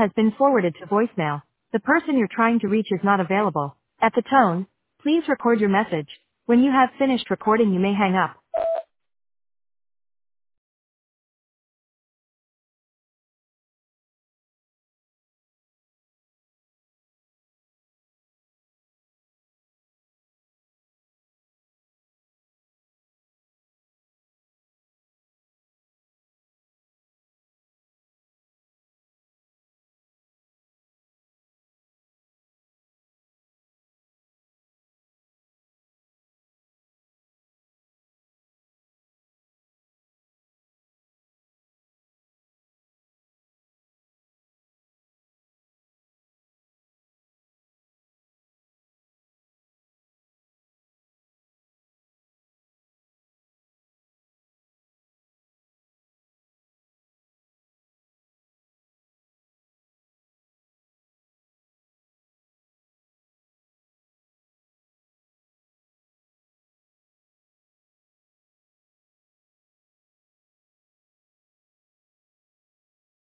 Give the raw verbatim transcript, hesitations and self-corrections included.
has been forwarded to voicemail. The person you're trying to reach is not available. At the tone, please record your message. When you have finished recording, you may hang up.